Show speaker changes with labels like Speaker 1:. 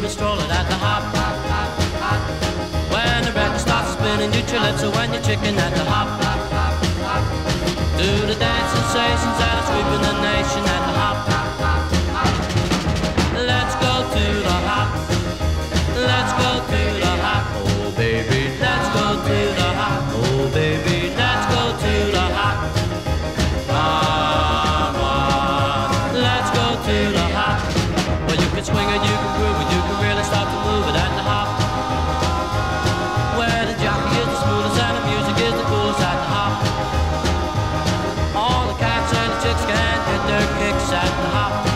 Speaker 1: a stroller at the hop. When the record starts spinning, you lips are when you're chicken at the hop. Do the dance sensations that are sweeping the nation at the hop. Let's go to the hop. Let's go to the hop. Oh baby, let's go to the hop. Oh baby, let's go to the hop. Come on, let's go to the hop. Well, you can swing it, you can groove it, you can really start to move it at the hop. Where the jockey is the smoothest and the music is the coolest at the hop. All the cats and the chicks can get their kicks at the hop.